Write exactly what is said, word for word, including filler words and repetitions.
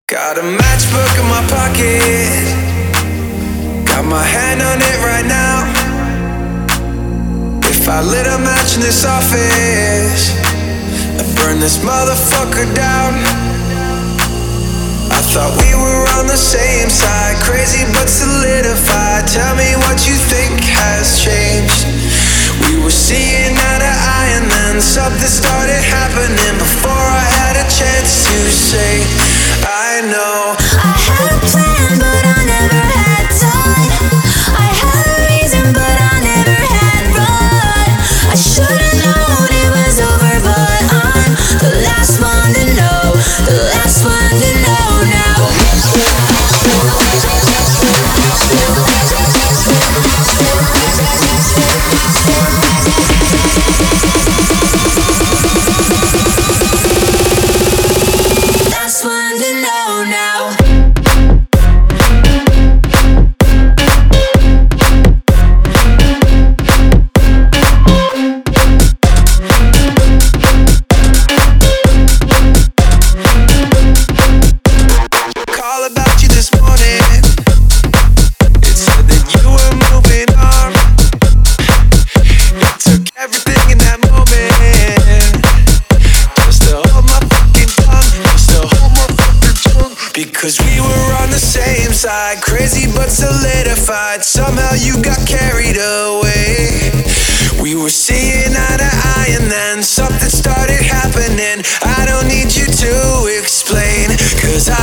Got a matchbook in my pocket, got my hand on it right now. If I lit a match in this office, I'd burn this motherfucker down. I thought we were on the same side, crazy but solidified. Tell me what you think has changed. We were seeing eye to eye and then something started happening before I had a chance to say I know. I had a plan but I never had time. I had a reason but I never had run. I should've known it was over, but I'm the last one to know, the last one to know now. Last one to know now. Call about you this morning. It said that you were moving on. It took everything in that moment just to hold my fucking tongue, just to hold my fucking tongue. Because we were on the same side, crazy but solidified. Somehow you got carried away. We were seeing eye to eye and then something started happening. I don't need you to explain, cause I